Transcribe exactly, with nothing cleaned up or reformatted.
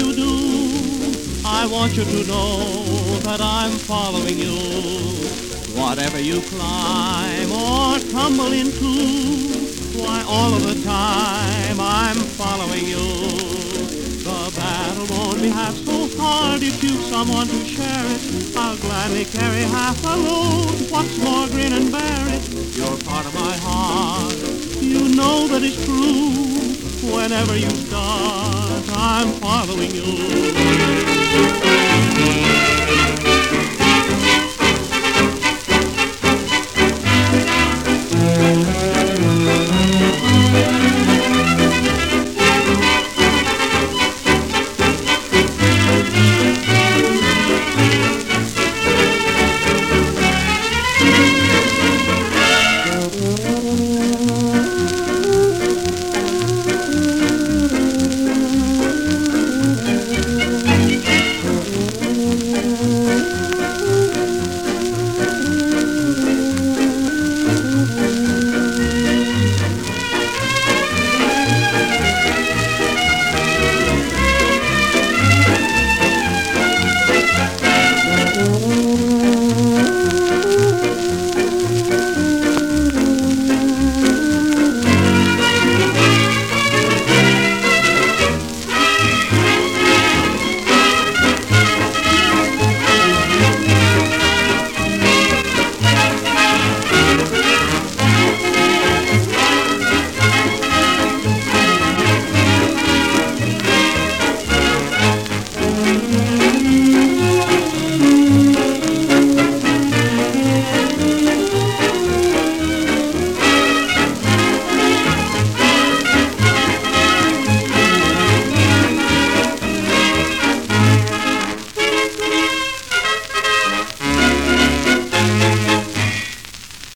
you do, I want you to know that I'm following you. Whatever you climb or tumble into, why all of the time I'm following you. The battle won't be half so hard if you've someone to share it. I'll gladly carry half a load, what's more, grin and bear it. You're part of my heart, you know that it's true. Whenever you start, I'm following you.